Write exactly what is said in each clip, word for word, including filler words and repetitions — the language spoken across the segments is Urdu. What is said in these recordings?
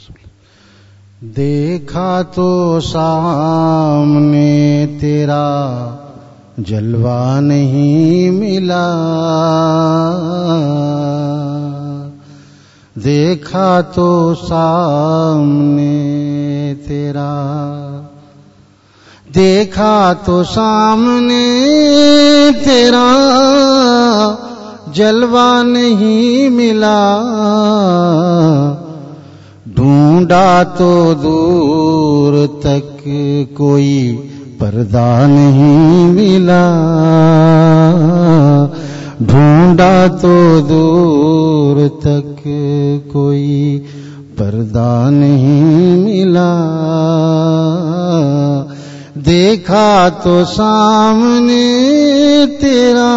دیکھا تو سامنے تیرا جلوہ نہیں ملا، دیکھا تو سامنے تیرا، دیکھا تو سامنے تیرا جلوہ نہیں ملا، ڈھونڈا تو دور تک کوئی پردہ نہیں ملا، ڈھونڈا تو دور تک کوئی پردہ نہیں ملا، دیکھا تو سامنے تیرا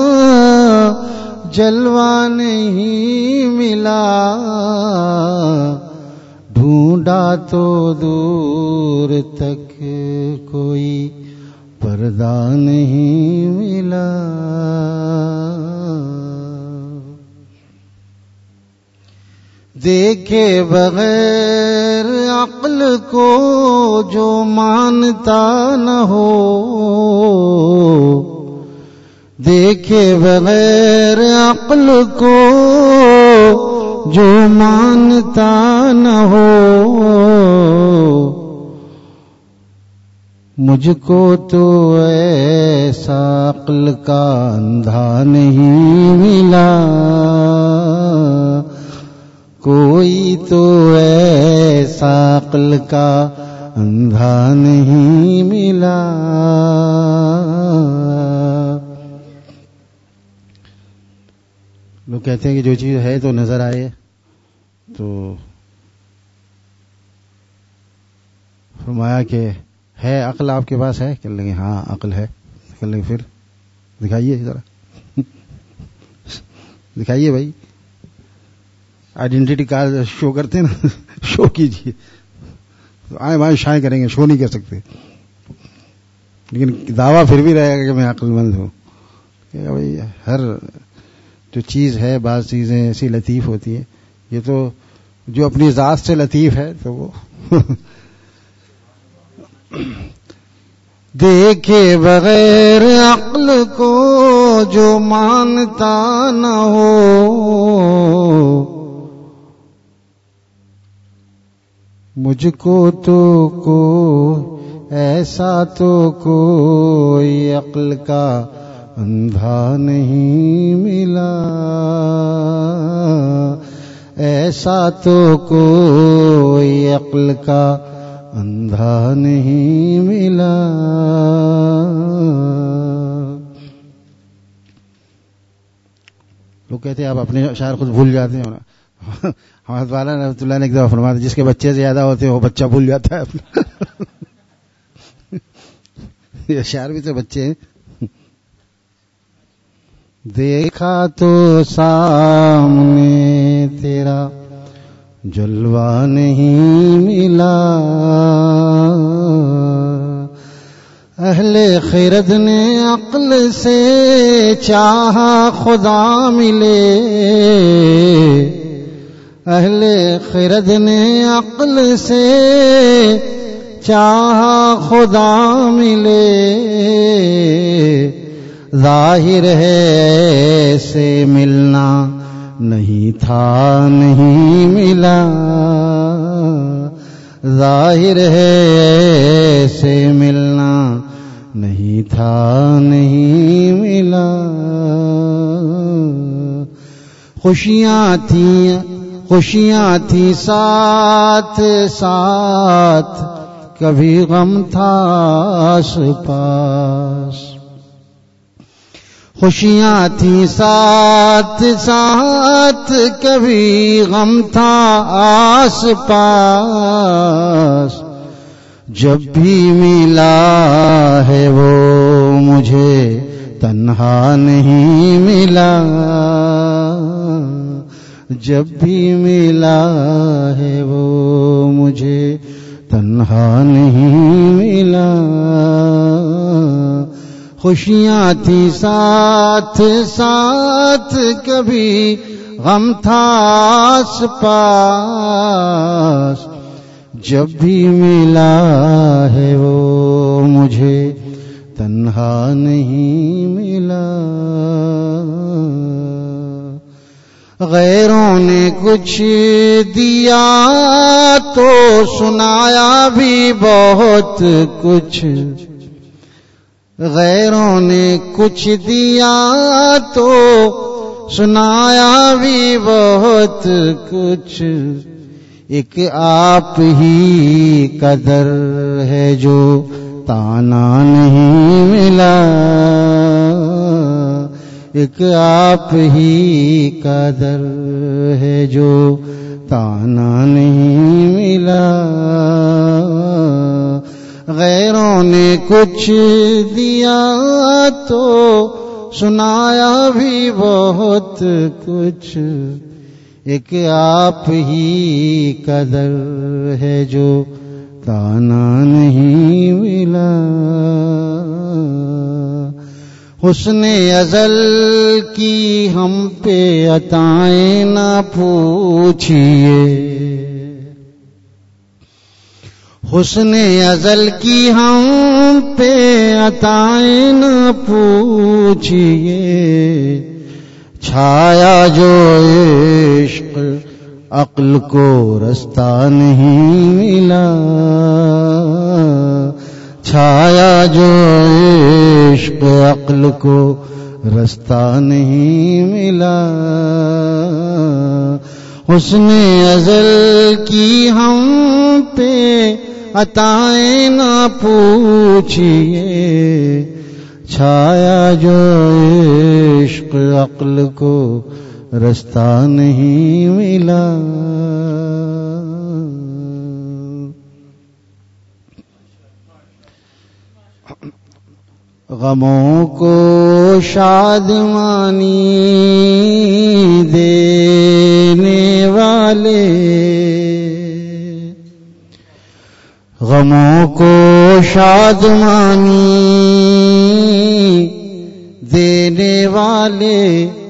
جلوہ نہیں ملا، ڈھونڈا تو دور تک کوئی پردہ نہیں ملا۔ دیکھے بغیر عقل کو جو مانتا نہ ہو، دیکھے بغیر عقل کو جو مانتا نہ ہو، مجھ کو تو ایسا عقل کا اندھا نہیں ملا، کوئی تو ایسا عقل کا اندھا نہیں ملا۔ لوگ کہتے ہیں کہ جو چیز ہے تو نظر آئے تو فرمایا کہ ہے عقل آپ کے پاس ہے؟ کہنے لگے ہاں عقل ہے۔ کہنے لگے پھر دکھائیے ذرا، دکھائیے بھائی، آئیڈینٹی کارڈ شو کرتے ہیں نا، شو کیجیے، آئے بھائی شائع کریں گے، شو نہیں کر سکتے، لیکن دعویٰ پھر بھی رہے گا کہ میں عقل مند ہوں۔ کہ بھائی ہر جو چیز ہے، بعض چیزیں ایسی لطیف ہوتی ہیں، یہ تو جو اپنی ذات سے لطیف ہے تو وہ دیکھے بغیر عقل کو جو مانتا نہ ہو، مجھ کو تو کو ایسا تو کوئی عقل کا اندھا نہیں ملا، ایسا تو کوئی عقل کا اندھا نہیں ملا۔ لوگ کہتے ہیں آپ اپنے اشعار خود بھول جاتے ہیں۔ حضرت والا رحمۃ اللہ نے ایک دفعہ فرمایا تھا، جس کے بچے زیادہ ہوتے ہیں وہ بچہ بھول جاتا ہے اپنا۔ یہ اشعار بھی تو بچے ہیں۔ دیکھا تو سامنے تیرا جلوہ نہیں ملا، اہل خرد نے عقل سے چاہا خدا ملے، اہل خرد نے عقل سے چاہا خدا ملے، ظاہر ہے سے ملنا نہیں تھا نہیں ملا، ظاہر ہے سے ملنا نہیں تھا نہیں ملا، خوشیاں تھیں خوشیاں تھیں ساتھ ساتھ، کبھی غم تھا آس پاس، خوشیاں تھیں ساتھ ساتھ، کبھی غم تھا آس پاس، جب بھی ملا ہے وہ مجھے تنہا نہیں ملا، جب بھی ملا ہے وہ مجھے تنہا نہیں ملا، خوشیاں تھی ساتھ ساتھ، کبھی غم تھا آس پاس، جب بھی ملا ہے وہ مجھے تنہا نہیں ملا. غیروں نے کچھ دیا تو سنایا بھی بہت کچھ. غیروں نے کچھ دیا تو سنایا بھی بہت کچھ. ایک آپ ہی قدر ہے جو تانا نہیں ملا. ایک آپ ہی قدر ہے جو تانا نہیں ملا. غیروں نے کچھ دیا تو سنایا بھی بہت کچھ. ایک آپ ہی قدر ہے جو تانا نہیں ملا. حسن ازل کی ہم پہ عطائیں نہ پوچھئے. حسن ازل کی ہم پہ عطائیں نہ پوچھئے. چھایا جو عشق عقل کو رستہ نہیں ملا. چھایا جو عشق عقل کو رستہ نہیں ملا. حسن ازل کی ہم پہ عطائیں نہ پوچھئے. چھایا جو عشق عقل کو رستہ نہیں ملا. غموں کو شادمانی دینے والے. غموں کو شادمانی دینے والے.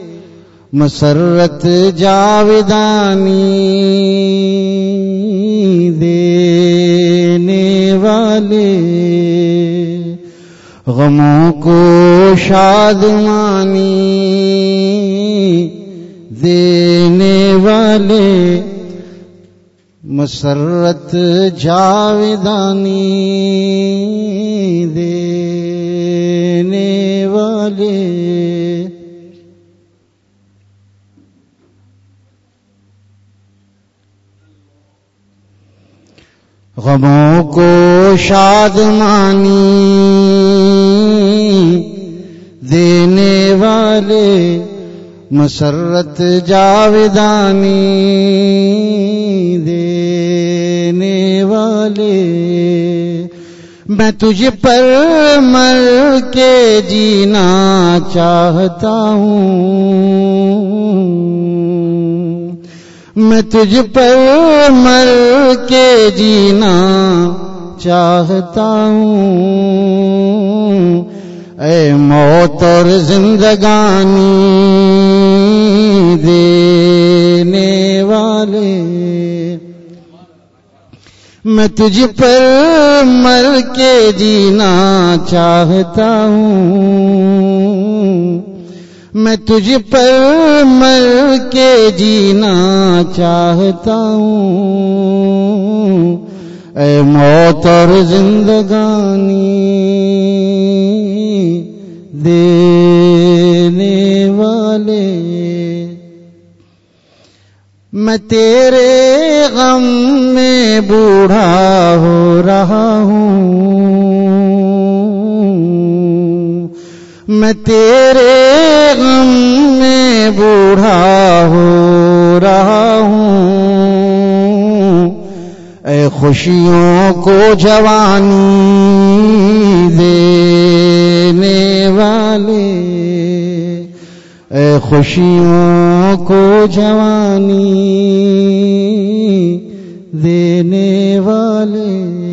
مسرت جاودانی دینے والے. غموں کو شادمانی دینے والے. مسرت جاودانی دینے والے. غموں کو شادمانی دینے والے. مسرت جاودانی دینے والے. میں تجھ پر مر کے جینا چاہتا ہوں. میں تجھ پر مر کے جینا چاہتا ہوں. اے موت اور زندگانی دینے والے. میں تجھ پر مر کے جینا چاہتا ہوں. میں تجھ پر مر کے جینا چاہتا ہوں. اے موت اور زندگانی دینے والے. میں تیرے غم میں بوڑھا ہو رہا ہوں. میں تیرے غم میں بوڑھا ہو رہا ہوں. اے خوشیوں کو جوانی دینے والے. اے خوشیوں کو جوانی دینے والے.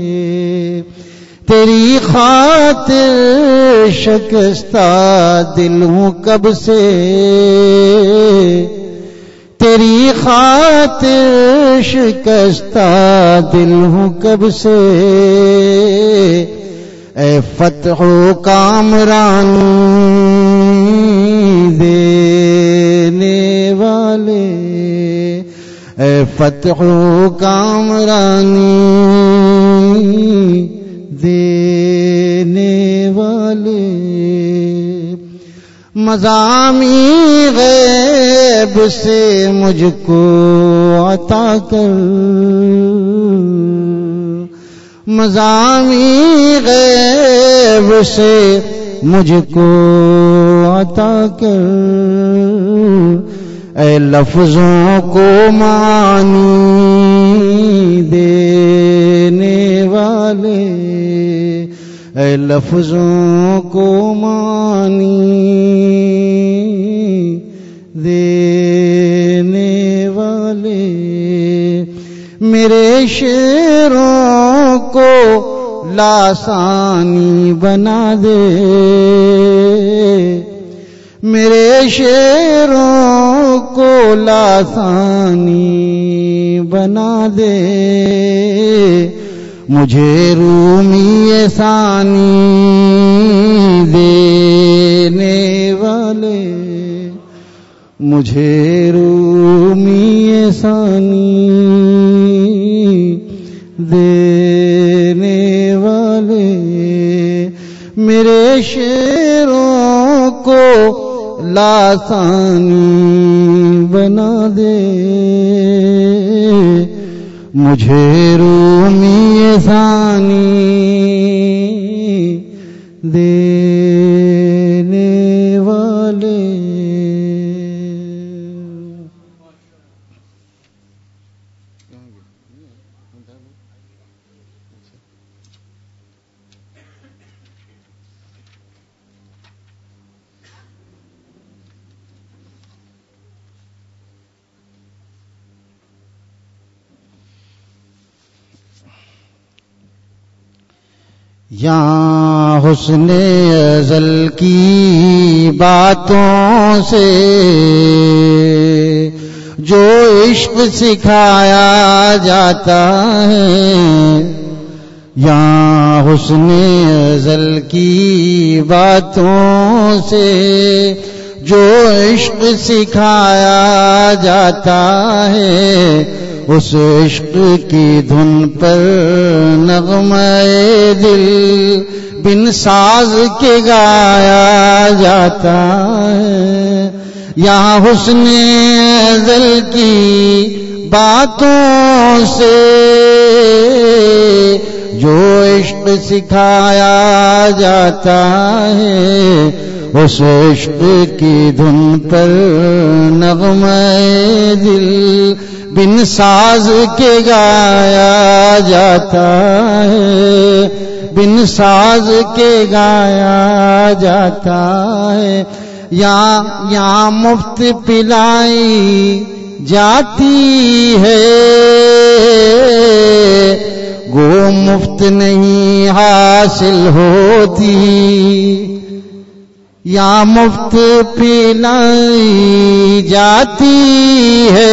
تیری خاطر شکستہ دل ہوں کب سے. تیری خاطر شکستہ دل ہوں کب سے، اے فتح و کامرانی دینے والے، اے فتح و کامرانی دینے والے، مضامی غیب سے مجھ کو عطا کر، مضامی غیب سے مجھ کو عطا کر، اے لفظوں کو معنی دینے والے، اے لفظوں کو معنی دینے والے، میرے شعروں کو لاسانی بنا دے، میرے شعروں کو لاسانی بنا دے، مجھے رومی ثانی دینے والے، مجھے رومی ثانی دینے والے، میرے شعروں کو لاسانی بنا دے، مجھے رومی ثانی دینے والے۔ یہاں حسن ازل کی باتوں سے جو عشق سکھایا جاتا ہے، یہاں حسن ازل کی باتوں سے جو عشق سکھایا جاتا ہے، اس عشق کی دھن پر نغمہ دل بن ساز کے گایا جاتا ہے، یہاں حسن ازل کی باتوں سے جو عشق سکھایا جاتا ہے، اس عشق کی دھن پر نغمہ دل بن ساز کے گایا جاتا ہے، بن ساز کے گایا جاتا ہے، یہاں یہاں مفت پلائی جاتی ہے، گو مفت نہیں حاصل ہوتی، یا مفت پلائی جاتی ہے،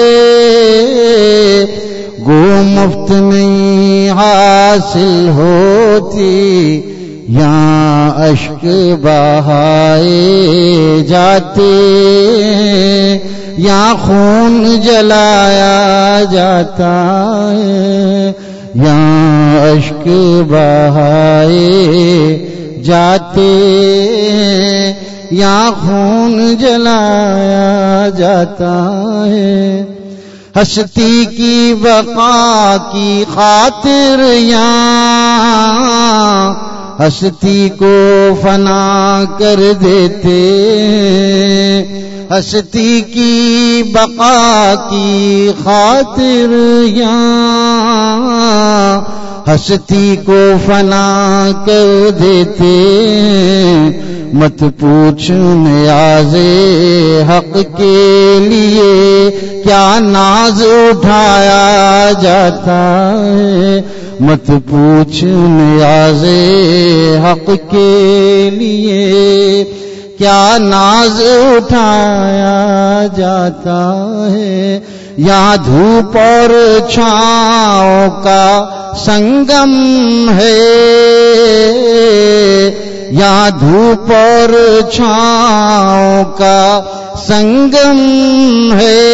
گو مفت نہیں حاصل ہوتی، یہاں اشک بہائے جاتے ہیں، یہاں خون جلایا جاتا ہے، یہاں اشک بہائے جاتے ہیں، یہاں خون جلایا جاتا ہے، ہستی کی بقا کی خاطر یہاں ہستی کو فنا کر دیتے، ہستی کی بقا کی خاطر یہاں ہستی کو فنا کر دیتے، مت پوچھ نیاز حق کے لیے کیا ناز اٹھایا جاتا ہے، مت پوچھ نیاز حق کے لیے کیا ناز اٹھایا جاتا ہے، یا دھوپ اور چھاؤں کا سنگم ہے، یا دھوپ اور چھاؤں کا سنگم ہے،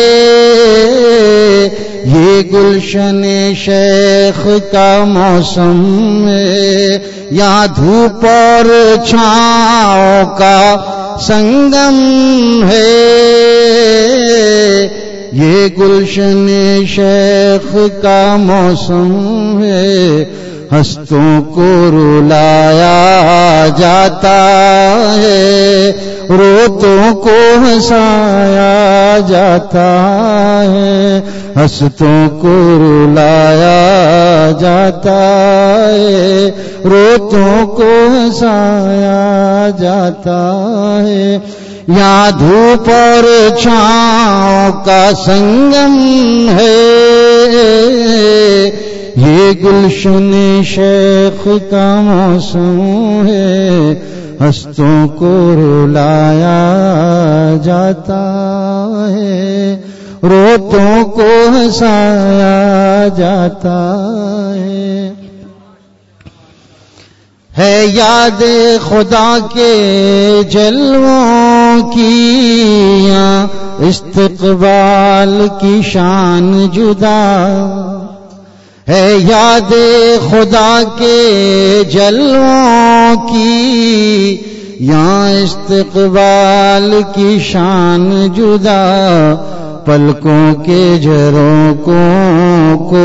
یہ گلشن شیخ کا موسم ہے، یا دھوپ اور چھاؤں کا سنگم ہے، یہ گلشن شیخ کا موسم ہے، ہستوں کو رلایا جاتا ہے، روتوں کو ہنسایا جاتا ہے، ہستوں کو رلایا جاتا ہے، روتوں کو ہنسایا جاتا ہے، یا دھوپ اور چھاؤں کا سنگم ہے، یہ گلشن شیخ کا موسم ہے، ہستوں کو رلایا جاتا ہے، روتوں کو ہنسایا جاتا ہے، ہے یاد خدا کے جلووں کی، یا استقبال کی شان جدا، ہے یاد خدا کے جلووں کی، یا استقبال کی شان جدا، پلکوں کے جھرونکوں کو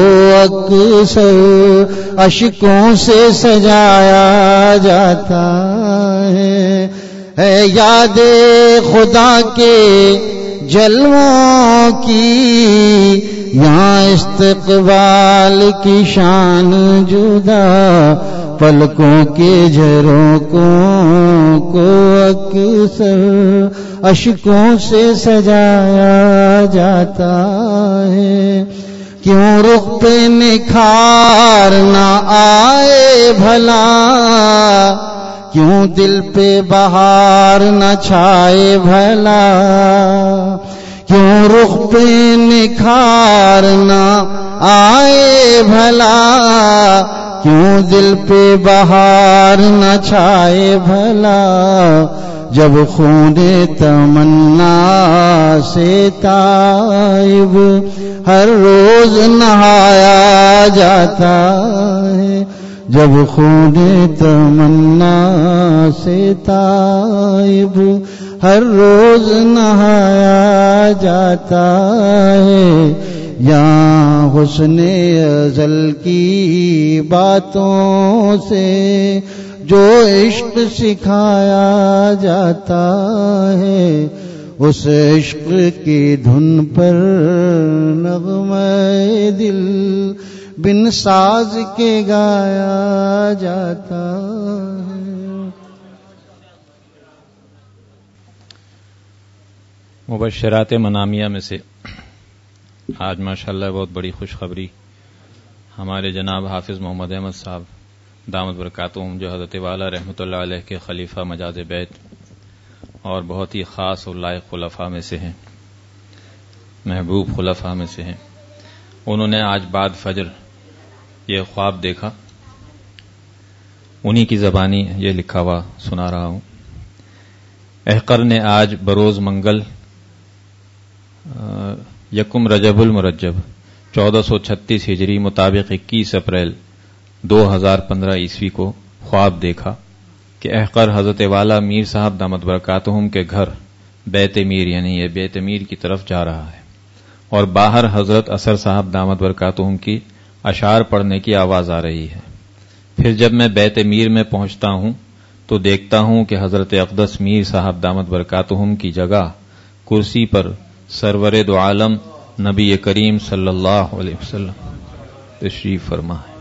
اکثر اشکوں سے سجایا جاتا ہے، ہے یاد خدا کے جلووں کی، یہاں استقبال کی شان جدا، پلکوں کے جھرونکوں کو اکثر اشکوں سے سجایا جاتا ہے، کیوں رخ پہ نکھار نہ آئے بھلا، کیوں دل پہ بہار نہ چھائے بھلا، کیوں رخ پہ نکھار نہ آئے بھلا، کیوں دل پہ بہار نہ چھائے بھلا، جب خون تمنا سے تائب ہر روز نہایا جاتا ہے، جب خون تمنا سے تائب ہر روز نہایا جاتا ہے، یا حسن ازل کی باتوں سے جو عشق سکھایا جاتا ہے، اس عشق کی دھن پر نغمہ دل بن ساز کے گایا جاتا ہے۔ مبشرات منامیہ میں سے آج ماشاءاللہ بہت بڑی خوشخبری ہمارے جناب حافظ محمد احمد صاحب دامت برکاتہم، جو حضرت والا رحمۃ اللہ علیہ کے خلیفہ مجاز بیت اور بہت ہی خاص اور لائق خلفاء میں سے ہیں، محبوب خلفاء میں سے ہیں، انہوں نے آج بعد فجر یہ خواب دیکھا، انہی کی زبانی یہ لکھا ہوا سنا رہا ہوں۔ احقر نے آج بروز منگل یکم رجب المرجب چودہ سو چھتیس ہجری مطابق اکیس اپریل دو ہزار پندرہ عیسوی کو خواب دیکھا کہ احقر حضرت والا میر صاحب دامت برکاتہم کے گھر بیت میر یعنی یہ بیت میر کی طرف جا رہا ہے، اور باہر حضرت اثر صاحب دامت برکاتہم کی اشعار پڑھنے کی آواز آ رہی ہے۔ پھر جب میں بیت میر میں پہنچتا ہوں تو دیکھتا ہوں کہ حضرت اقدس میر صاحب دامت برکاتہم کی جگہ کرسی پر سرور دو عالم نبی کریم صلی اللہ علیہ وسلم تشریف فرما ہے۔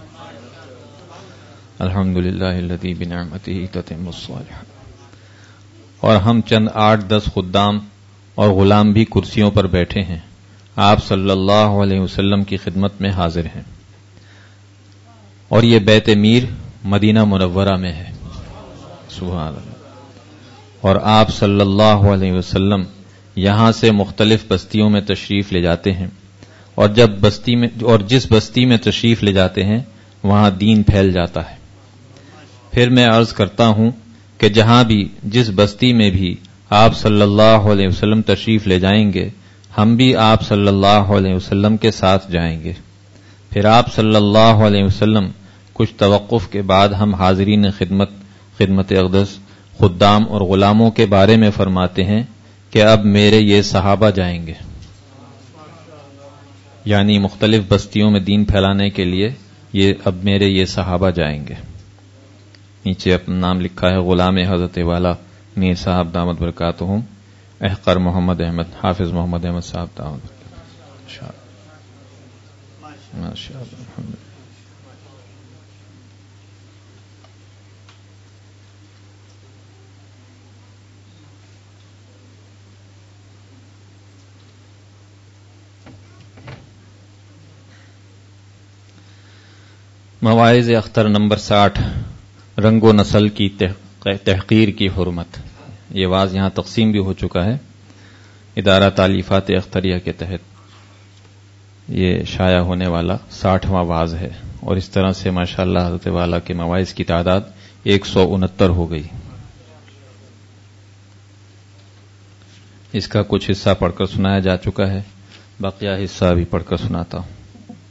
الحمدللہ الذی بنعمتہ تتم الصالحات۔ اور ہم چند آٹھ دس خدام اور غلام بھی کرسیوں پر بیٹھے ہیں، آپ صلی اللہ علیہ وسلم کی خدمت میں حاضر ہیں، اور یہ بیت میر مدینہ منورہ میں ہے۔ سبحان اللہ۔ اور آپ صلی اللہ علیہ وسلم یہاں سے مختلف بستیوں میں تشریف لے جاتے ہیں، اور جب بستی میں اور جس بستی میں تشریف لے جاتے ہیں وہاں دین پھیل جاتا ہے۔ پھر میں عرض کرتا ہوں کہ جہاں بھی جس بستی میں بھی آپ صلی اللہ علیہ وسلم تشریف لے جائیں گے، ہم بھی آپ صلی اللہ علیہ وسلم کے ساتھ جائیں گے۔ پھر آپ صلی اللہ علیہ وسلم کچھ توقف کے بعد ہم حاضرین خدمت خدمت اقدس خدام اور غلاموں کے بارے میں فرماتے ہیں کہ اب میرے یہ صحابہ جائیں گے، یعنی مختلف بستیوں میں دین پھیلانے کے لیے یہ اب میرے یہ صحابہ جائیں گے۔ نیچے اپنا نام لکھا ہے غلام حضرت والا میر صاحب دامت برکاتہم، احقر محمد احمد حافظ محمد احمد صاحب دامت برکاتہم۔ ماشاء اللہ۔ مواعظ اختر نمبر ساٹھ، رنگ و نسل کی تحقیر کی حرمت۔ یہ واعظ یہاں تقسیم بھی ہو چکا ہے، ادارہ تالیفات اختریہ کے تحت یہ شائع ہونے والا ساٹھواں واعظ ہے، اور اس طرح سے ماشاءاللہ حضرت والا کے مواعظ کی تعداد ایک سو انہتر ہو گئی۔ اس کا کچھ حصہ پڑھ کر سنایا جا چکا ہے، بقیہ حصہ بھی پڑھ کر سناتا ہوں۔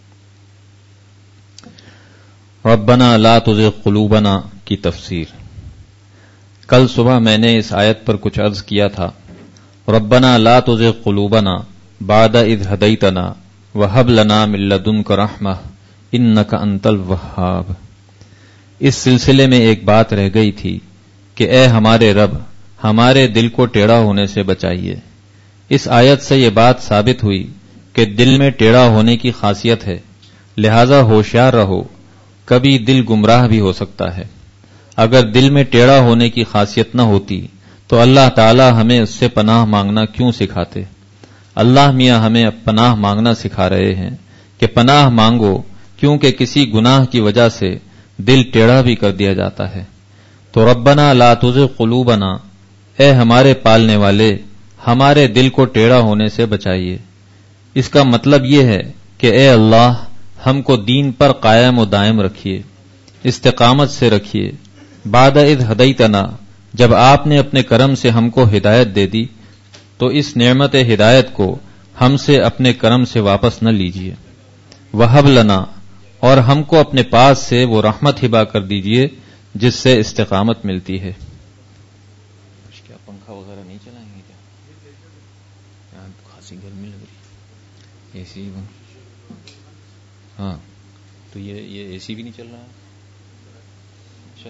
ربنا لا تزغ قلوبنا کی تفسیر۔ کل صبح میں نے اس آیت پر کچھ عرض کیا تھا، ربنا لا تزغ قلوبنا بعد اذ ہدیتنا وہب لنا من لدنک رحمہ انک انت الوہاب۔ اس سلسلے میں ایک بات رہ گئی تھی کہ اے ہمارے رب، ہمارے دل کو ٹیڑھا ہونے سے بچائیے۔ اس آیت سے یہ بات ثابت ہوئی کہ دل میں ٹیڑھا ہونے کی خاصیت ہے، لہذا ہوشیار رہو، کبھی دل گمراہ بھی ہو سکتا ہے۔ اگر دل میں ٹیڑھا ہونے کی خاصیت نہ ہوتی تو اللہ تعالی ہمیں اس سے پناہ مانگنا کیوں سکھاتے؟ اللہ میاں ہمیں پناہ مانگنا سکھا رہے ہیں کہ پناہ مانگو، کیونکہ کسی گناہ کی وجہ سے دل ٹیڑھا بھی کر دیا جاتا ہے۔ تو ربنا لا تزغ قلوبنا، اے ہمارے پالنے والے، ہمارے دل کو ٹیڑھا ہونے سے بچائیے۔ اس کا مطلب یہ ہے کہ اے اللہ، ہم کو دین پر قائم و دائم رکھیے، استقامت سے رکھیے۔ بعد اذ ہدیتنا، جب آپ نے اپنے کرم سے ہم کو ہدایت دے دی تو اس نعمت ہدایت کو ہم سے اپنے کرم سے واپس نہ لیجیے۔ وہب لنا، اور ہم کو اپنے پاس سے وہ رحمت ہبا کر دیجیے جس سے استقامت ملتی ہے۔ کیا پنکھا وغیرہ نہیں چلائیں گے کیا؟ یہاں خاصی گرمی لگ رہی، اے سی بند۔ ہاں تو یہ یہ اے سی بھی نہیں چل رہا ہے؟ اچھا،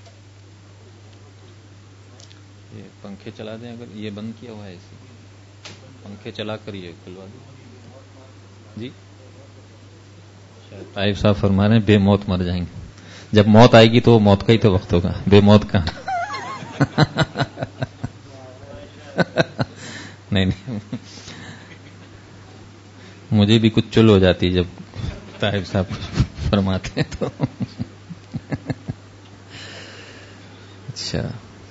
یہ پنکھے چلا دیں، اگر یہ بند کیا ہوا ہے اے سی، پنکھے چلا کر یہ کھلوا دیں۔ جی طائف صاحب فرما رہے ہیں بے موت مر جائیں گے، جب موت آئے گی تو موت کا ہی تو وقت ہوگا، بے موت کا نہیں نہیں، مجھے بھی کچھ چل ہو جاتی جب طاہر صاحب فرماتے ہیں تو۔ اچھا،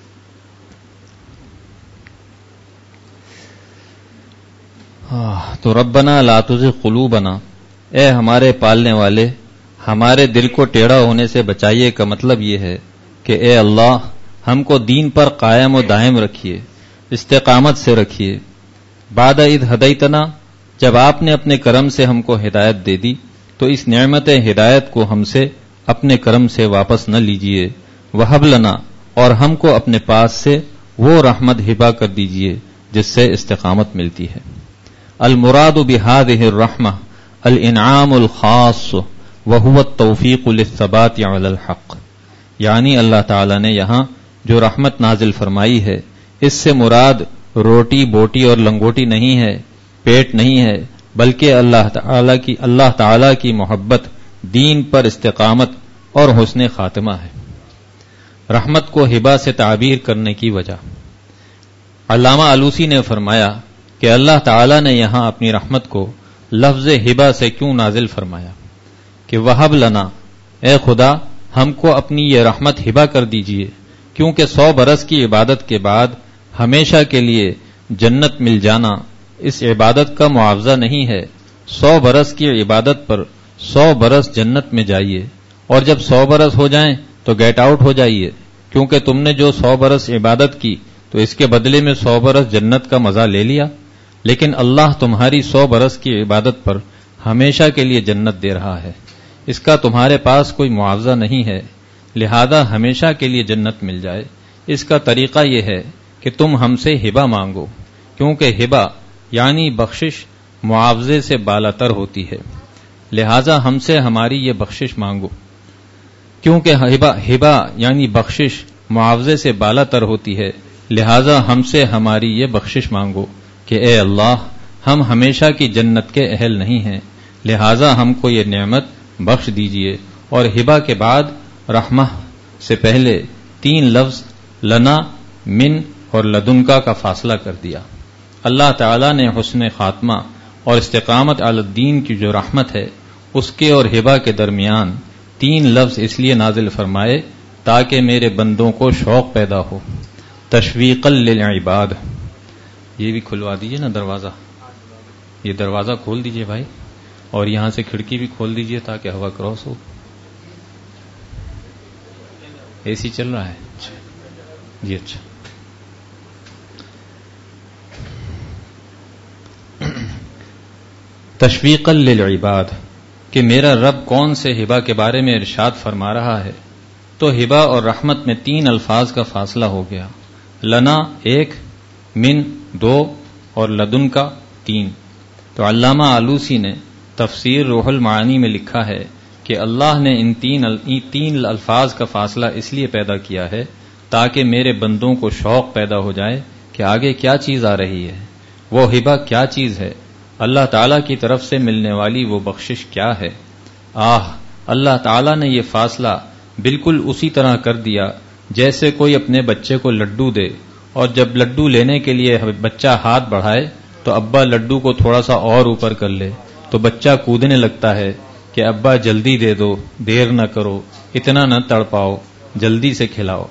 تو ربنا لا تزغ قلوبنا، اے ہمارے پالنے والے، ہمارے دل کو ٹیڑھا ہونے سے بچائیے کا مطلب یہ ہے کہ اے اللہ، ہم کو دین پر قائم و دائم رکھیے، استقامت سے رکھیے۔ بعد اذ ہدیتنا، جب آپ نے اپنے کرم سے ہم کو ہدایت دے دی تو اس نعمت ہدایت کو ہم سے اپنے کرم سے واپس نہ لیجیے۔ وہب لنا، اور ہم کو اپنے پاس سے وہ رحمت ہبا کر دیجیے جس سے استقامت ملتی ہے۔ المراد بهذه الرحمہ الانعام الخاص وهو التوفیق للثبات علی الحق، یعنی اللہ تعالی نے یہاں جو رحمت نازل فرمائی ہے، اس سے مراد روٹی بوٹی اور لنگوٹی نہیں ہے، پیٹ نہیں ہے، بلکہ اللہ تعالی کی اللہ تعالی کی محبت، دین پر استقامت اور حسن خاتمہ ہے۔ رحمت کو ہبہ سے تعبیر کرنے کی وجہ، علامہ آلوسی نے فرمایا کہ اللہ تعالی نے یہاں اپنی رحمت کو لفظ ہبہ سے کیوں نازل فرمایا کہ وہب لنا، اے خدا ہم کو اپنی یہ رحمت ہبہ کر دیجئے۔ کیونکہ سو برس کی عبادت کے بعد ہمیشہ کے لیے جنت مل جانا اس عبادت کا معاوضہ نہیں ہے. سو برس کی عبادت پر سو برس جنت میں جائیے، اور جب سو برس ہو جائیں تو گیٹ آؤٹ ہو جائیے، کیونکہ تم نے جو سو برس عبادت کی تو اس کے بدلے میں سو برس جنت کا مزہ لے لیا. لیکن اللہ تمہاری سو برس کی عبادت پر ہمیشہ کے لیے جنت دے رہا ہے، اس کا تمہارے پاس کوئی معاوضہ نہیں ہے، لہذا ہمیشہ کے لیے جنت مل جائے. اس کا طریقہ یہ ہے کہ تم ہم سے ہبہ مانگو، کیونکہ ہبہ یعنی بخشش معاوضے سے بالاتر ہوتی ہے، لہذا ہم سے ہماری یہ بخشش مانگو. کیونکہ ہبہ ہبہ یعنی بخشش معاوضے سے بالاتر ہوتی ہے، لہذا ہم سے ہماری یہ بخشش مانگو کہ اے اللہ، ہم ہمیشہ کی جنت کے اہل نہیں ہیں، لہذا ہم کو یہ نعمت بخش دیجئے. اور ہبہ کے بعد رحمہ سے پہلے تین لفظ لنا، من اور لدنکا کا فاصلہ کر دیا. اللہ تعالیٰ نے حسن خاتمہ اور استقامت علی الدین کی جو رحمت ہے اس کے اور ہبہ کے درمیان تین لفظ اس لیے نازل فرمائے تاکہ میرے بندوں کو شوق پیدا ہو. تشویقا للعباد. یہ بھی کھلوا دیجئے نا دروازہ، یہ دروازہ کھول دیجئے بھائی، اور یہاں سے کھڑکی بھی کھول دیجئے تاکہ ہوا کراس ہو. اے سی چل رہا ہے؟ جی اچھا. تشویقا للعباد کہ میرا رب کون سے ہبہ کے بارے میں ارشاد فرما رہا ہے. تو ہبہ اور رحمت میں تین الفاظ کا فاصلہ ہو گیا. لنا ایک، من دو، اور لدن کا تین. تو علامہ آلوسی نے تفسیر روح المعانی میں لکھا ہے کہ اللہ نے ان تین تین الفاظ کا فاصلہ اس لیے پیدا کیا ہے تاکہ میرے بندوں کو شوق پیدا ہو جائے کہ آگے کیا چیز آ رہی ہے، وہ ہبہ کیا چیز ہے، اللہ تعالیٰ کی طرف سے ملنے والی وہ بخشش کیا ہے. آہ، اللہ تعالیٰ نے یہ فاصلہ بالکل اسی طرح کر دیا جیسے کوئی اپنے بچے کو لڈو دے، اور جب لڈو لینے کے لیے بچہ ہاتھ بڑھائے تو ابا لڈو کو تھوڑا سا اور اوپر کر لے تو بچہ کودنے لگتا ہے کہ ابا جلدی دے دو، دیر نہ کرو، اتنا نہ تڑپاؤ، جلدی سے کھلاؤ.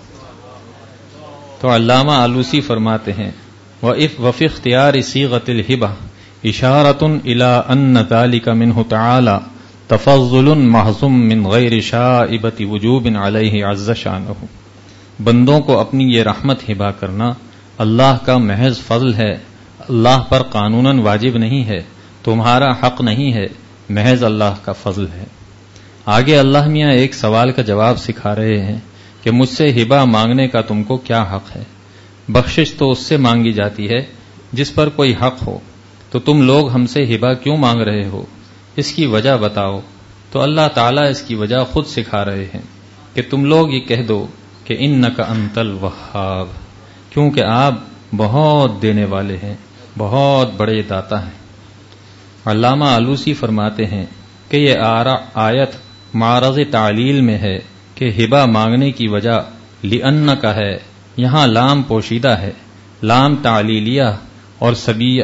تو علامہ آلوسی فرماتے ہیں وَفِي اخْتِيَارِ صِيغَةِ الْهِبَةِ إِشَارَةٌ إِلَىٰ أَنَّ ذَلِكَ مِنْهُ تَعَالَىٰ تَفَضُّلٌ مَحْضٌ مِنْ غَيْرِ شَائِبَةِ وُجُوبٍ عَلَيْهِ عَزَّ شَأْنُهُ. بندوں کو اپنی یہ رحمت ہبہ کرنا اللہ کا محض فضل ہے، اللہ پر قانوناً واجب نہیں ہے، تمہارا حق نہیں ہے، محض اللہ کا فضل ہے. آگے اللہ میاں ایک سوال کا جواب سکھا رہے ہیں کہ مجھ سے ہبہ مانگنے کا تم کو کیا حق ہے. بخشش تو اس سے مانگی جاتی ہے جس پر کوئی حق ہو، تو تم لوگ ہم سے ہبہ کیوں مانگ رہے ہو، اس کی وجہ بتاؤ. تو اللہ تعالیٰ اس کی وجہ خود سکھا رہے ہیں کہ تم لوگ یہ کہہ دو کہ انک انت الوہاب، کیونکہ آپ بہت دینے والے ہیں، بہت بڑے داتا ہیں. علامہ آلوسی فرماتے ہیں کہ یہ آیت معرض تعلیل میں ہے کہ ہبہ مانگنے کی وجہ لِأَنَّ کا ہے، یہاں لام پوشیدہ ہے، لام تعلیلیہ اور سبیہ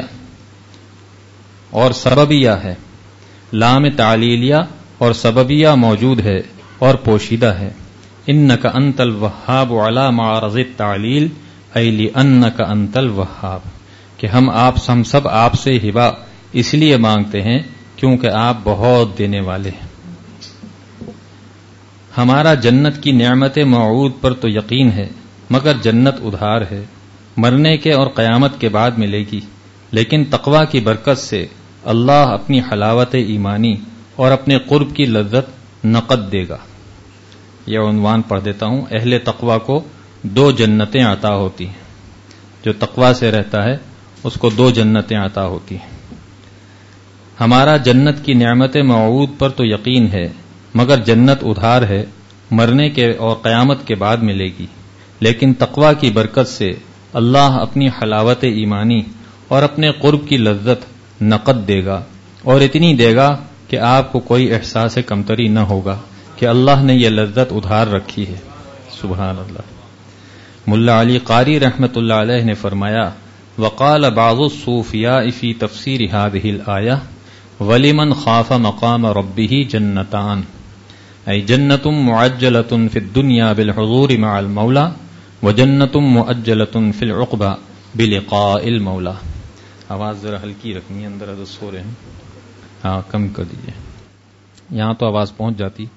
اور سببیہ ہے. لام تعلیلیہ اور سببیہ موجود ہے اور پوشیدہ ہے. انک انت الوہاب علی معرض التعلیل ای لِأَنَّکَ انت الوہاب، کہ ہم آپ ہم سب آپ سے ہبہ اس لیے مانگتے ہیں کیونکہ آپ بہت دینے والے ہیں. ہمارا جنت کی نعمت موعود پر تو یقین ہے، مگر جنت ادھار ہے، مرنے کے اور قیامت کے بعد ملے گی. لیکن تقوی کی برکت سے اللہ اپنی حلاوت ایمانی اور اپنے قرب کی لذت نقد دے گا. یہ عنوان پڑھ دیتا ہوں. اہل تقوی کو دو جنتیں عطا ہوتی ہیں، جو تقوی سے رہتا ہے اس کو دو جنتیں عطا ہوتی ہیں. ہمارا جنت کی نعمت موعود پر تو یقین ہے، مگر جنت ادھار ہے، مرنے کے اور قیامت کے بعد ملے گی. لیکن تقوی کی برکت سے اللہ اپنی حلاوت ایمانی اور اپنے قرب کی لذت نقد دے گا، اور اتنی دے گا کہ آپ کو کوئی احساس کمتری نہ ہوگا کہ اللہ نے یہ لذت ادھار رکھی ہے. سبحان اللہ. ملا علی قاری رحمت اللہ علیہ نے فرمایا وقال بعض الصوفیاء فی تفسیر هذه الآیہ وَلِمَنْ خَافَ مَقَامَ رَبِّهِ جَنَّتَانِ، ای جنت معجلۃ فی الدنیا بالحضور مع المولا وجنت مؤجلۃ فی العقبہ بلقاء المولا. آواز ذرا ہلکی رکھنی ہے، اندر حضرت سو رہے ہیں. ہاں کم کر دیجیے، یہاں تو آواز پہنچ جاتی.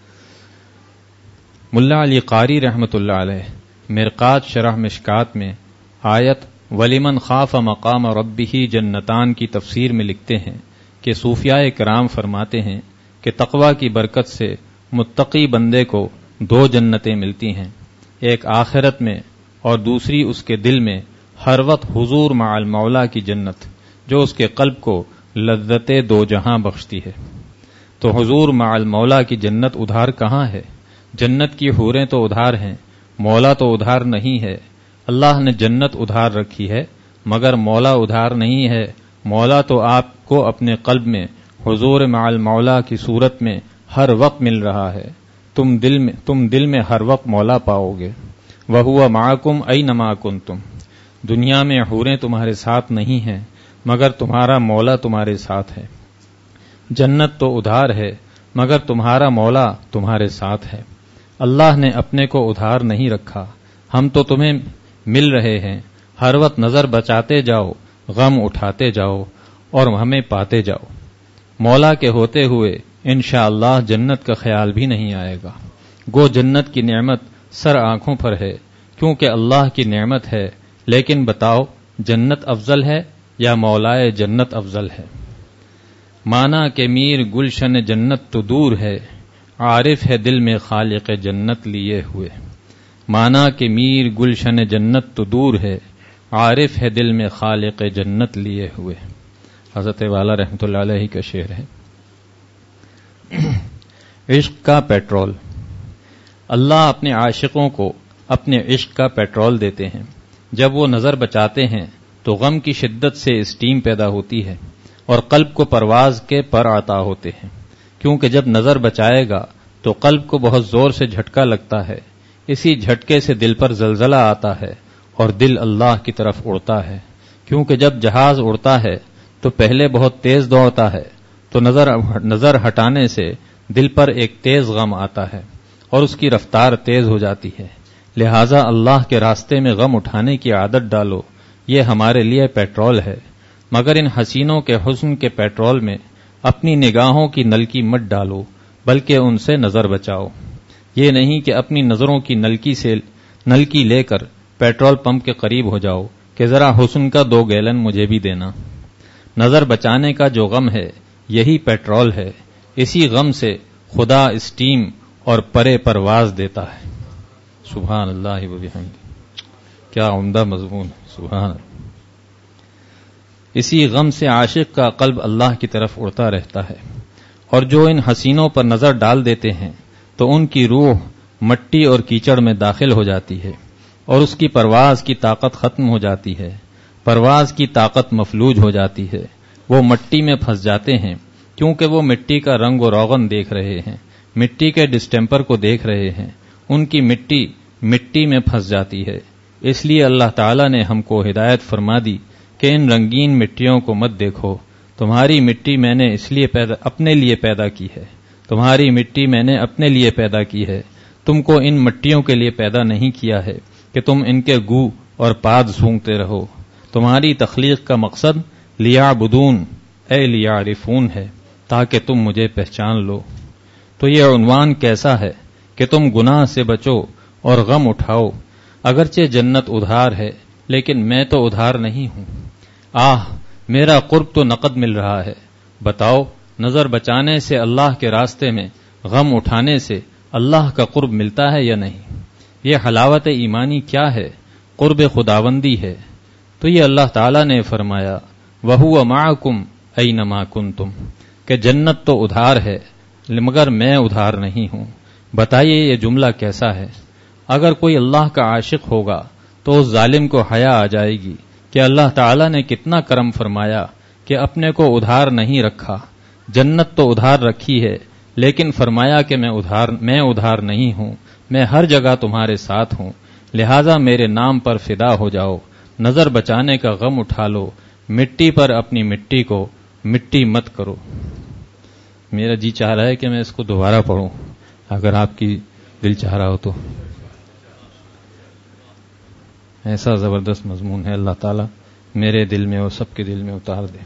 ملا علی قاری رحمۃ اللہ علیہ مرقات شرح مشکات میں آیت وَلِمَنْ خَافَ مَقَامَ رَبِّهِ جنتان کی تفسیر میں لکھتے ہیں کہ صوفیاء کرام فرماتے ہیں کہ تقوی کی برکت سے متقی بندے کو دو جنتیں ملتی ہیں، ایک آخرت میں اور دوسری اس کے دل میں ہر وقت حضور مع المولا کی جنت، جو اس کے قلب کو لذت دو جہاں بخشتی ہے. تو حضور مع المولا کی جنت ادھار کہاں ہے؟ جنت کی حوریں تو ادھار ہیں، مولا تو ادھار نہیں ہے. اللہ نے جنت ادھار رکھی ہے مگر مولا ادھار نہیں ہے. مولا تو آپ کو اپنے قلب میں حضور مع المولا کی صورت میں ہر وقت مل رہا ہے. تم دل میں تم دل میں ہر وقت مولا پاؤ گے. وَهُوَ مَعَكُمْ أَيْنَمَا كُنْتُمْ. دنیا میں حوریں تمہارے ساتھ نہیں ہیں مگر تمہارا مولا تمہارے ساتھ ہے. جنت تو ادھار ہے مگر تمہارا مولا تمہارے ساتھ ہے. اللہ نے اپنے کو ادھار نہیں رکھا. ہم تو تمہیں مل رہے ہیں، ہر وقت نظر بچاتے جاؤ، غم اٹھاتے جاؤ اور ہمیں پاتے جاؤ. مولا کے ہوتے ہوئے انشاءاللہ جنت کا خیال بھی نہیں آئے گا. گو جنت کی نعمت سر آنکھوں پر ہے کیونکہ اللہ کی نعمت ہے. لیکن بتاؤ جنت افضل ہے یا مولائے جنت افضل ہے؟ مانا کہ میر گلشن جنت تو دور ہے، عارف ہے دل میں خالق جنت لیے ہوئے. مانا کہ میر گلشن جنت تو دور ہے، عارف ہے دل میں خالق جنت لیے ہوئے. حضرت والا رحمۃ اللہ علیہ کا شعر ہے. عشق کا پیٹرول. اللہ اپنے عاشقوں کو اپنے عشق کا پیٹرول دیتے ہیں. جب وہ نظر بچاتے ہیں تو غم کی شدت سے اسٹیم پیدا ہوتی ہے اور قلب کو پرواز کے پر عطا ہوتے ہیں. کیونکہ جب نظر بچائے گا تو قلب کو بہت زور سے جھٹکا لگتا ہے. اسی جھٹکے سے دل پر زلزلہ آتا ہے اور دل اللہ کی طرف اڑتا ہے. کیونکہ جب جہاز اڑتا ہے تو پہلے بہت تیز دوڑتا ہے، تو نظر نظر ہٹانے سے دل پر ایک تیز غم آتا ہے اور اس کی رفتار تیز ہو جاتی ہے. لہذا اللہ کے راستے میں غم اٹھانے کی عادت ڈالو، یہ ہمارے لیے پیٹرول ہے. مگر ان حسینوں کے حسن کے پیٹرول میں اپنی نگاہوں کی نلکی مت ڈالو بلکہ ان سے نظر بچاؤ. یہ نہیں کہ اپنی نظروں کی نلکی سے نلکی لے کر پیٹرول پمپ کے قریب ہو جاؤ کہ ذرا حسن کا دو گیلن مجھے بھی دینا. نظر بچانے کا جو غم ہے یہی پیٹرول ہے. اسی غم سے خدا اسٹیم اور پرے پرواز دیتا ہے. سبحان اللہ و بحمدہ. کیا عمدہ مضمون. سبحان اللہ. اسی غم سے عاشق کا قلب اللہ کی طرف اڑتا رہتا ہے، اور جو ان حسینوں پر نظر ڈال دیتے ہیں تو ان کی روح مٹی اور کیچڑ میں داخل ہو جاتی ہے اور اس کی پرواز کی طاقت ختم ہو جاتی ہے. پرواز کی طاقت مفلوج ہو جاتی ہے. وہ مٹی میں پھنس جاتے ہیں کیونکہ وہ مٹی کا رنگ و روغن دیکھ رہے ہیں، مٹی کے ڈسٹمپر کو دیکھ رہے ہیں. ان کی مٹی مٹی میں پھنس جاتی ہے. اس لیے اللہ تعالیٰ نے ہم کو ہدایت فرما دی کہ ان رنگین مٹیوں کو مت دیکھو. تمہاری مٹی میں نے اس لیے پیدا اپنے لیے پیدا کی ہے. تمہاری مٹی میں نے اپنے لیے پیدا کی ہے. تم کو ان مٹیوں کے لیے پیدا نہیں کیا ہے کہ تم ان کے گو اور پاد سونگتے رہو. تمہاری تخلیق کا مقصد لیعبدون اے لیعرفون ہے، تاکہ تم مجھے پہچان لو. تو یہ عنوان کیسا ہے کہ تم گناہ سے بچو اور غم اٹھاؤ. اگرچہ جنت ادھار ہے لیکن میں تو ادھار نہیں ہوں. آہ میرا قرب تو نقد مل رہا ہے. بتاؤ نظر بچانے سے اللہ کے راستے میں غم اٹھانے سے اللہ کا قرب ملتا ہے یا نہیں؟ یہ حلاوت ایمانی کیا ہے؟ قرب خداوندی ہے. تو یہ اللہ تعالیٰ نے فرمایا وَهُوَ مَعَكُمْ أَيْنَمَا كُنْتُمْ کہ جنت تو ادھار ہے مگر میں ادھار نہیں ہوں. بتائیے یہ جملہ کیسا ہے؟ اگر کوئی اللہ کا عاشق ہوگا تو اس ظالم کو حیا آ جائے گی کہ اللہ تعالیٰ نے کتنا کرم فرمایا کہ اپنے کو ادھار نہیں رکھا. جنت تو ادھار رکھی ہے لیکن فرمایا کہ میں ادھار میں ادھار نہیں ہوں، میں ہر جگہ تمہارے ساتھ ہوں. لہذا میرے نام پر فدا ہو جاؤ، نظر بچانے کا غم اٹھا لو، مٹی پر اپنی مٹی کو مٹی مت کرو. میرا جی چاہ رہا ہے کہ میں اس کو دوبارہ پڑھوں، اگر آپ کی دل چاہ رہا ہو تو. ایسا زبردست مضمون ہے، اللہ تعالیٰ میرے دل میں اور سب کے دل میں اتار دے۔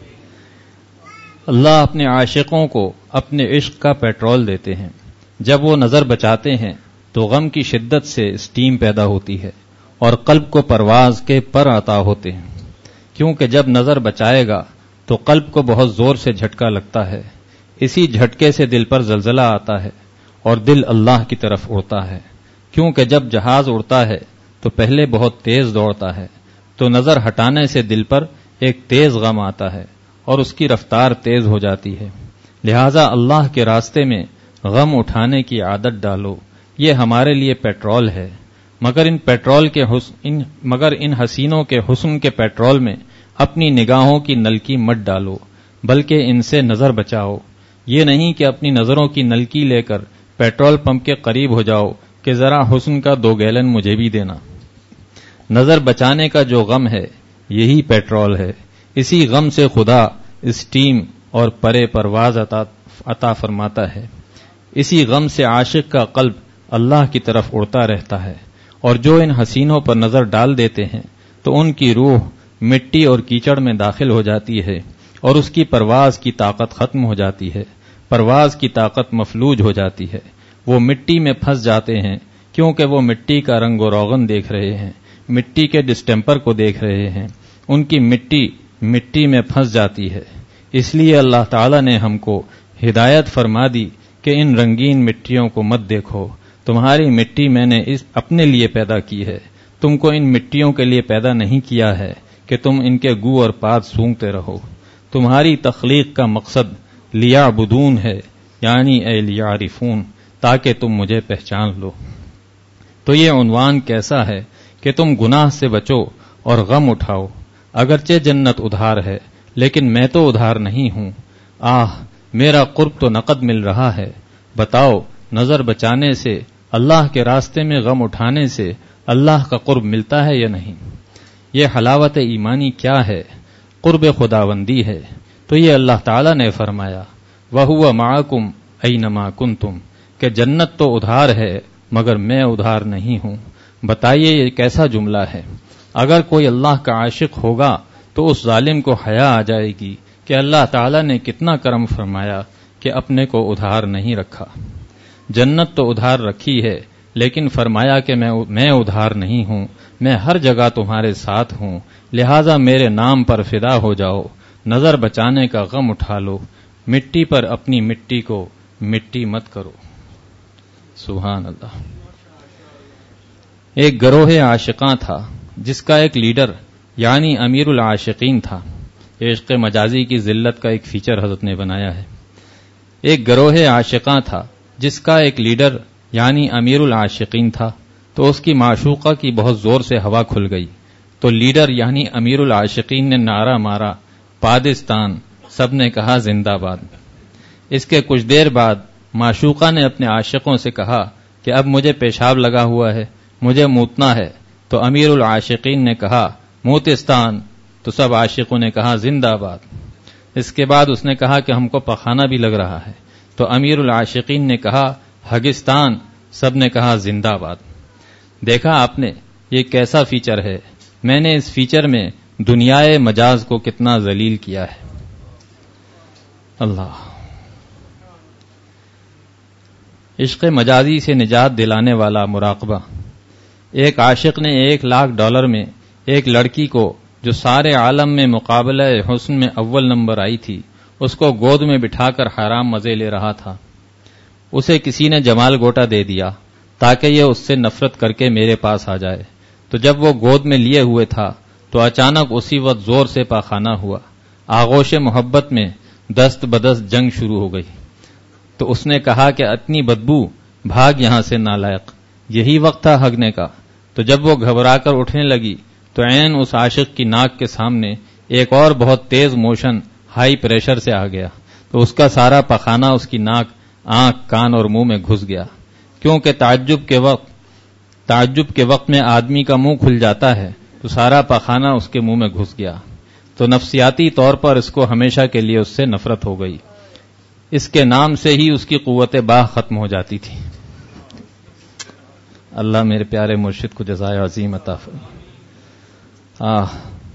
اللہ اپنے عاشقوں کو اپنے عشق کا پیٹرول دیتے ہیں۔ جب وہ نظر بچاتے ہیں تو غم کی شدت سے اسٹیم پیدا ہوتی ہے اور قلب کو پرواز کے پر عطا ہوتے ہیں، کیونکہ جب نظر بچائے گا تو قلب کو بہت زور سے جھٹکا لگتا ہے، اسی جھٹکے سے دل پر زلزلہ آتا ہے اور دل اللہ کی طرف اڑتا ہے، کیونکہ جب جہاز اڑتا ہے تو پہلے بہت تیز دوڑتا ہے، تو نظر ہٹانے سے دل پر ایک تیز غم آتا ہے اور اس کی رفتار تیز ہو جاتی ہے۔ لہذا اللہ کے راستے میں غم اٹھانے کی عادت ڈالو، یہ ہمارے لیے پیٹرول ہے، مگر ان پیٹرول کے حسن ان مگر ان حسینوں کے حسن کے پیٹرول میں اپنی نگاہوں کی نلکی مت ڈالو، بلکہ ان سے نظر بچاؤ۔ یہ نہیں کہ اپنی نظروں کی نلکی لے کر پیٹرول پمپ کے قریب ہو جاؤ کہ ذرا حسن کا دو گیلن مجھے بھی دینا۔ نظر بچانے کا جو غم ہے یہی پیٹرول ہے، اسی غم سے خدا اسٹیم اور پرے پرواز عطا, عطا فرماتا ہے، اسی غم سے عاشق کا قلب اللہ کی طرف اڑتا رہتا ہے، اور جو ان حسینوں پر نظر ڈال دیتے ہیں تو ان کی روح مٹی اور کیچڑ میں داخل ہو جاتی ہے اور اس کی پرواز کی طاقت ختم ہو جاتی ہے، پرواز کی طاقت مفلوج ہو جاتی ہے، وہ مٹی میں پھنس جاتے ہیں، کیونکہ وہ مٹی کا رنگ و روغن دیکھ رہے ہیں، مٹی کے ڈسٹمپر کو دیکھ رہے ہیں، ان کی مٹی مٹی میں پھنس جاتی ہے۔ اس لیے اللہ تعالی نے ہم کو ہدایت فرما دی کہ ان رنگین مٹیوں کو مت دیکھو، تمہاری مٹی میں نے اس اپنے لیے پیدا کی ہے، تم کو ان مٹیوں کے لیے پیدا نہیں کیا ہے کہ تم ان کے گو اور پات سونگتے رہو۔ تمہاری تخلیق کا مقصد لیعبدون ہے، یعنی اے لیعرفون، تاکہ تم مجھے پہچان لو۔ تو یہ عنوان کیسا ہے کہ تم گناہ سے بچو اور غم اٹھاؤ، اگرچہ جنت ادھار ہے لیکن میں تو ادھار نہیں ہوں، آہ میرا قرب تو نقد مل رہا ہے، بتاؤ نظر بچانے سے، اللہ کے راستے میں غم اٹھانے سے اللہ کا قرب ملتا ہے یا نہیں؟ یہ حلاوت ایمانی کیا ہے؟ قرب خداوندی ہے۔ تو یہ اللہ تعالی نے فرمایا وَهُوَ مَعَكُمْ أَيْنَمَا كُنْتُمْ، کہ جنت تو ادھار ہے مگر میں ادھار نہیں ہوں۔ بتائیے یہ کیسا جملہ ہے؟ اگر کوئی اللہ کا عاشق ہوگا تو اس ظالم کو حیا آ جائے گی کہ اللہ تعالی نے کتنا کرم فرمایا کہ اپنے کو ادھار نہیں رکھا۔ جنت تو ادھار رکھی ہے لیکن فرمایا کہ میں میں ادھار نہیں ہوں، میں ہر جگہ تمہارے ساتھ ہوں، لہذا میرے نام پر فدا ہو جاؤ، نظر بچانے کا غم اٹھا لو، مٹی پر اپنی مٹی کو مٹی مت کرو۔ سبحان اللہ۔ ایک گروہ عاشقاں تھا جس کا ایک لیڈر یعنی امیر العاشقین تھا۔ عشق مجازی کی ذلت کا ایک فیچر حضرت نے بنایا ہے۔ ایک گروہ عاشقاں تھا جس کا ایک لیڈر یعنی امیر العاشقین تھا، تو اس کی معشوقہ کی بہت زور سے ہوا کھل گئی، تو لیڈر یعنی امیر العاشقین نے نعرہ مارا پادستان، سب نے کہا زندہ باد۔ اس کے کچھ دیر بعد معشوقہ نے اپنے عاشقوں سے کہا کہ اب مجھے پیشاب لگا ہوا ہے، مجھے موتنا ہے، تو امیر العاشقین نے کہا موتستان، تو سب عاشقوں نے کہا زندہ باد۔ اس کے بعد اس نے کہا کہ ہم کو پخانہ بھی لگ رہا ہے، تو امیر العاشقین نے کہا حگستان، سب نے کہا زندہ باد۔ دیکھا آپ نے یہ کیسا فیچر ہے؟ میں نے اس فیچر میں دنیائے مجاز کو کتنا ذلیل کیا ہے۔ اللہ، عشق مجازی سے نجات دلانے والا مراقبہ۔ ایک عاشق نے ایک لاکھ ڈالر میں ایک لڑکی کو جو سارے عالم میں مقابلہ حسن میں اول نمبر آئی تھی، اس کو گود میں بٹھا کر حرام مزے لے رہا تھا۔ اسے کسی نے جمال گوٹا دے دیا تاکہ یہ اس سے نفرت کر کے میرے پاس آ جائے، تو جب وہ گود میں لیے ہوئے تھا تو اچانک اسی وقت زور سے پاخانہ ہوا۔ آغوش محبت میں دست بدست جنگ شروع ہو گئی، تو اس نے کہا کہ اتنی بدبو، بھاگ یہاں سے نالائق، یہی وقت تھا ہگنے کا۔ تو جب وہ گھبرا کر اٹھنے لگی تو عین اس عاشق کی ناک کے سامنے ایک اور بہت تیز موشن ہائی پریشر سے آ گیا، تو اس کا سارا پخانہ اس کی ناک، آنکھ، کان اور منہ میں گھس گیا، کیونکہ تعجب کے وقت تعجب کے وقت میں آدمی کا منہ کھل جاتا ہے، تو سارا پخانہ اس کے منہ میں گھس گیا، تو نفسیاتی طور پر اس کو ہمیشہ کے لیے اس سے نفرت ہو گئی۔ اس کے نام سے ہی اس کی قوت باہ ختم ہو جاتی تھی۔ اللہ میرے پیارے مرشد کو جزائے عظیم عطا فرمائے۔ آہ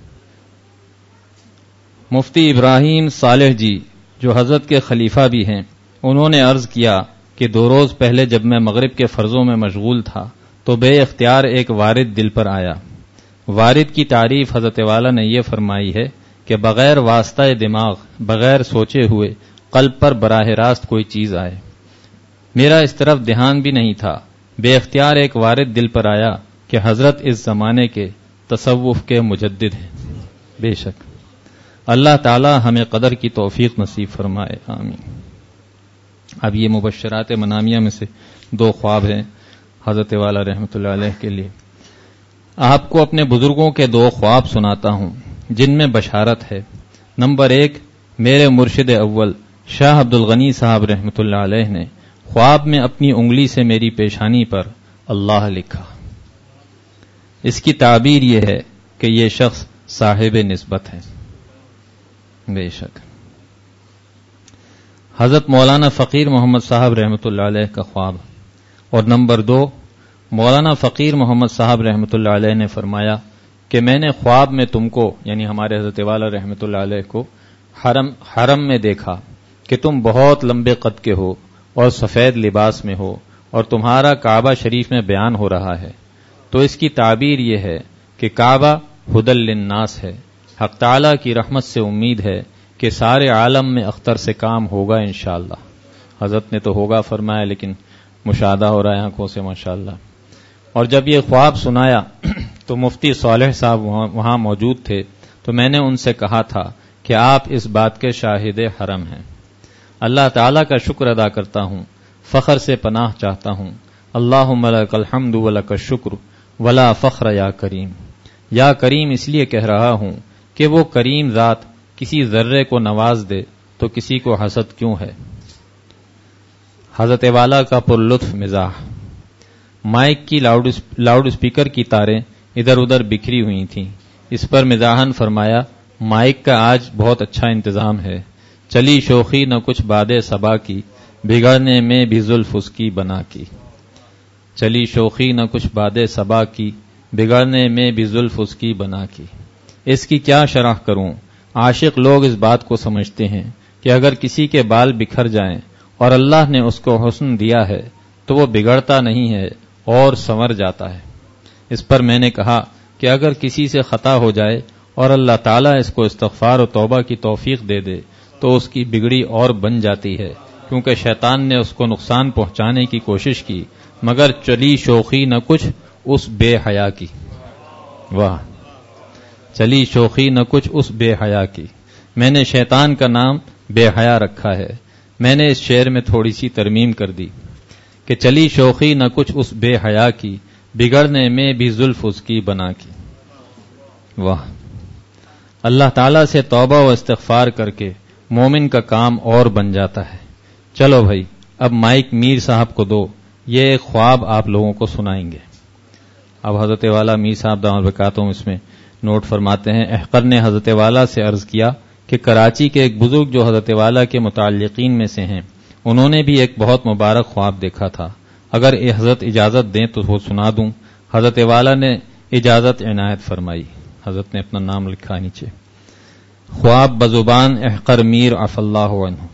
مفتی ابراہیم صالح جی جو حضرت کے خلیفہ بھی ہیں، انہوں نے عرض کیا کہ دو روز پہلے جب میں مغرب کے فرضوں میں مشغول تھا تو بے اختیار ایک وارد دل پر آیا۔ وارد کی تعریف حضرت والا نے یہ فرمائی ہے کہ بغیر واسطہ دماغ، بغیر سوچے ہوئے قلب پر براہ راست کوئی چیز آئے۔ میرا اس طرف دھیان بھی نہیں تھا، بے اختیار ایک وارد دل پر آیا کہ حضرت اس زمانے کے تصوف کے مجدد ہیں۔ بے شک اللہ تعالی ہمیں قدر کی توفیق نصیب فرمائے، آمین۔ اب یہ مبشرات منامیہ میں سے دو خواب ہیں حضرت والا رحمۃ اللہ علیہ کے لیے۔ آپ کو اپنے بزرگوں کے دو خواب سناتا ہوں جن میں بشارت ہے۔ نمبر ایک، میرے مرشد اول شاہ عبد الغنی صاحب رحمۃ اللہ علیہ نے خواب میں اپنی انگلی سے میری پیشانی پر اللہ لکھا۔ اس کی تعبیر یہ ہے کہ یہ شخص صاحب نسبت ہے۔ بے شک حضرت مولانا فقیر محمد صاحب رحمۃ اللہ علیہ کا خواب۔ اور نمبر دو، مولانا فقیر محمد صاحب رحمۃ اللہ علیہ نے فرمایا کہ میں نے خواب میں تم کو، یعنی ہمارے حضرت والا رحمۃ اللہ علیہ کو، حرم حرم میں دیکھا کہ تم بہت لمبے قد کے ہو اور سفید لباس میں ہو اور تمہارا کعبہ شریف میں بیان ہو رہا ہے۔ تو اس کی تعبیر یہ ہے کہ کعبہ ہدی للناس ہے۔ حق تعالی کی رحمت سے امید ہے کہ سارے عالم میں اختر سے کام ہوگا انشاءاللہ۔ حضرت نے تو ہوگا فرمایا، لیکن مشاہدہ ہو رہا ہے آنکھوں سے ماشاءاللہ۔ اور جب یہ خواب سنایا تو مفتی صالح صاحب وہاں موجود تھے، تو میں نے ان سے کہا تھا کہ آپ اس بات کے شاہد حرم ہیں۔ اللہ تعالیٰ کا شکر ادا کرتا ہوں، فخر سے پناہ چاہتا ہوں۔ اللہم لک الحمد ولک الشکر ولا فخر یا کریم۔ یا کریم اس لیے کہہ رہا ہوں کہ وہ کریم ذات کسی ذرے کو نواز دے تو کسی کو حسد کیوں ہے۔ حضرت والا کا پر لطف مزاح۔ مائک کی لاؤڈ اسپیکر کی تاریں ادھر ادھر بکھری ہوئی تھیں۔ اس پر مزاحن فرمایا، مائک کا آج بہت اچھا انتظام ہے، چلی شوخی نہ کچھ باد صبا کی، بگڑنے میں بھی زلف اس کی بنا کی۔ چلی شوخی نہ کچھ باد صبا کی، بگڑنے میں بھی زلف اس کی بنا کی۔ اس کی کیا شرح کروں؟ عاشق لوگ اس بات کو سمجھتے ہیں کہ اگر کسی کے بال بکھر جائیں اور اللہ نے اس کو حسن دیا ہے تو وہ بگڑتا نہیں ہے اور سنور جاتا ہے۔ اس پر میں نے کہا کہ اگر کسی سے خطا ہو جائے اور اللہ تعالیٰ اس کو استغفار و توبہ کی توفیق دے دے تو اس کی بگڑی اور بن جاتی ہے، کیونکہ شیطان نے اس کو نقصان پہنچانے کی کوشش کی، مگر چلی شوخی نہ کچھ اس بے حیا کی۔ واہ، چلی شوخی نہ کچھ اس بے حیا کی۔ میں نے شیطان کا نام بے حیا رکھا ہے۔ میں نے اس شعر میں تھوڑی سی ترمیم کر دی کہ چلی شوخی نہ کچھ اس بے حیا کی، بگڑنے میں بھی زلف اس کی بنا کی۔ واہ، اللہ تعالیٰ سے توبہ و استغفار کر کے مومن کا کام اور بن جاتا ہے۔ چلو بھائی، اب مائک میر صاحب کو دو، یہ ایک خواب آپ لوگوں کو سنائیں گے۔ اب حضرت والا میر صاحب دامت برکاتہم اس میں نوٹ فرماتے ہیں، احقر نے حضرت والا سے عرض کیا کہ کراچی کے ایک بزرگ جو حضرت والا کے متعلقین میں سے ہیں، انہوں نے بھی ایک بہت مبارک خواب دیکھا تھا، اگر حضرت اجازت دیں تو وہ سنا دوں۔ حضرت والا نے اجازت عنایت فرمائی۔ حضرت نے اپنا نام لکھا نیچے۔ خواب بزبان احقر میر عف اللہ عنہ۔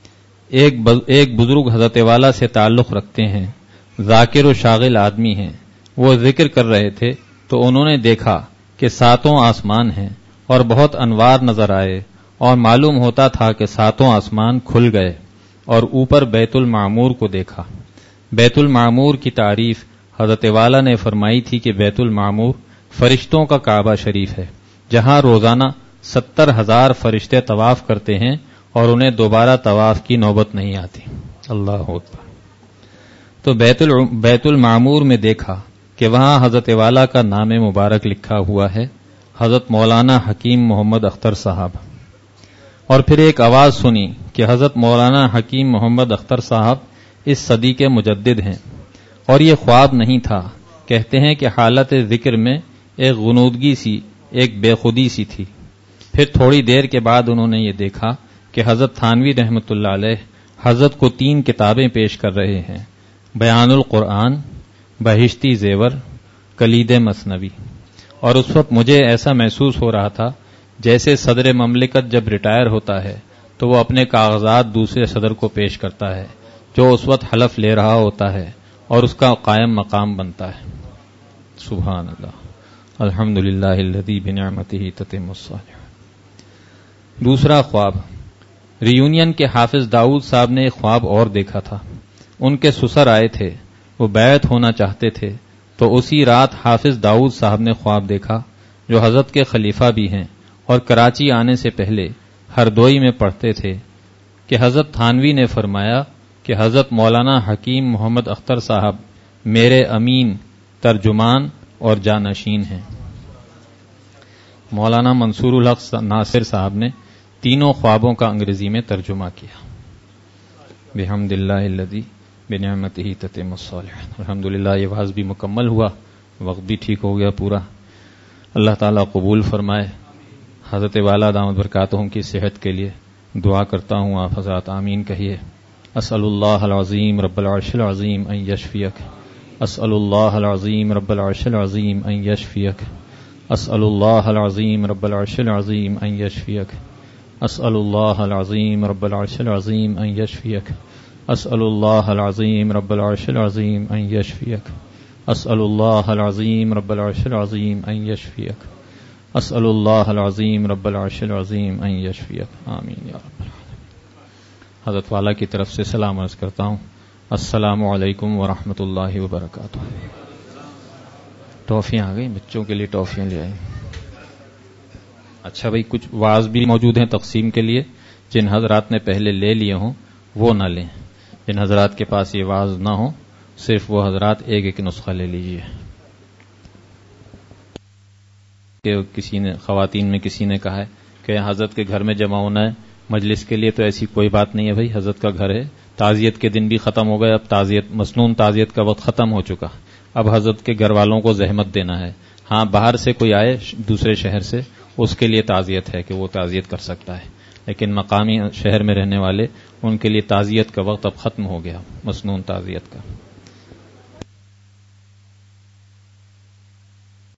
ایک بزرگ حضرت والا سے تعلق رکھتے ہیں، ذاکر و شاغل آدمی ہیں۔ وہ ذکر کر رہے تھے تو انہوں نے دیکھا کہ ساتوں آسمان ہیں اور بہت انوار نظر آئے، اور معلوم ہوتا تھا کہ ساتوں آسمان کھل گئے، اور اوپر بیت المعمور کو دیکھا۔ بیت المعمور کی تعریف حضرت والا نے فرمائی تھی کہ بیت المعمور فرشتوں کا کعبہ شریف ہے، جہاں روزانہ ستر ہزار فرشتے طواف کرتے ہیں اور انہیں دوبارہ طواف کی نوبت نہیں آتی۔ اللہ اکبر۔ تو بیت المعمور میں دیکھا کہ وہاں حضرت والا کا نام مبارک لکھا ہوا ہے، حضرت مولانا حکیم محمد اختر صاحب۔ اور پھر ایک آواز سنی کہ حضرت مولانا حکیم محمد اختر صاحب اس صدی کے مجدد ہیں، اور یہ خواب نہیں تھا۔ کہتے ہیں کہ حالت ذکر میں ایک غنودگی سی، ایک بے خودی سی تھی۔ پھر تھوڑی دیر کے بعد انہوں نے یہ دیکھا کہ حضرت تھانوی رحمۃ اللہ علیہ حضرت کو تین کتابیں پیش کر رہے ہیں، بیان القرآن، بہشتی زیور، کلید مثنوی، اور اس وقت مجھے ایسا محسوس ہو رہا تھا جیسے صدر مملکت جب ریٹائر ہوتا ہے تو وہ اپنے کاغذات دوسرے صدر کو پیش کرتا ہے جو اس وقت حلف لے رہا ہوتا ہے اور اس کا قائم مقام بنتا ہے. سبحان اللہ، الحمدللہ الذی بنعمتہ تتم الصالحات. دوسرا خواب، ریونین کے حافظ داؤد صاحب نے ایک خواب اور دیکھا تھا. ان کے سسر آئے تھے، وہ بیعت ہونا چاہتے تھے، تو اسی رات حافظ داؤد صاحب نے خواب دیکھا جو حضرت کے خلیفہ بھی ہیں اور کراچی آنے سے پہلے ہردوئی میں پڑھتے تھے کہ حضرت تھانوی نے فرمایا کہ حضرت مولانا حکیم محمد اختر صاحب میرے امین، ترجمان اور جانشین ہیں. مولانا منصور الحق ناصر صاحب نے تینوں خوابوں کا انگریزی میں ترجمہ کیا. بحمد اللہ الذی بنعمتہ تتم الصالحات. الحمدللہ یہ واز بھی مکمل ہوا، وقت بھی ٹھیک ہو گیا پورا. اللہ تعالیٰ قبول فرمائے. حضرت والا دامت برکاتہم کی صحت کے لیے دعا کرتا ہوں، آپ حضرات آمین کہیے. اسأل اللہ العظیم رب العرش العظیم ان یشفیک. اسأل اللہ العظیم رب العرش العظیم ان یشفیک. اسأل اللہ العظیم رب العرش العظیم ان یشفیک. اسأل اللہ العظیم رب العرش العظیم ان یشفیک. اسأل اللہ العظیم رب العرش العظیم ان یشفیک. اسأل اللہ العظیم رب العرش العظیم ان یشفیک. اسأل اللہ العظیم رب العرش العظیم ان یشفیک. آمین یا رب العالمین. حضرت والا کی طرف سے سلام عرض کرتا ہوں. السلام علیکم ورحمۃ اللہ وبرکاتہ. ٹافیاں آ گئی، بچوں کے لیے ٹافیاں لے آئی. اچھا بھائی، کچھ واز بھی موجود ہیں تقسیم کے لیے. جن حضرات نے پہلے لے لیے ہوں وہ نہ لیں. جن حضرات کے پاس یہ واز نہ ہو صرف وہ حضرات ایک ایک نسخہ لے لیجئے. کہ کسی نے خواتین میں کسی نے کہا ہے کہ حضرت کے گھر میں جمع ہونا ہے مجلس کے لیے، تو ایسی کوئی بات نہیں ہے بھائی. حضرت کا گھر ہے، تعزیت کے دن بھی ختم ہو گئے، اب تعزیت مسنون تعزیت کا وقت ختم ہو چکا. اب حضرت کے گھر والوں کو زحمت دینا ہے. ہاں باہر سے کوئی آئے دوسرے شہر سے، اس کے لیے تعزیت ہے کہ وہ تعزیت کر سکتا ہے، لیکن مقامی شہر میں رہنے والے ان کے لیے تعزیت کا وقت اب ختم ہو گیا، مسنون تعزیت کا.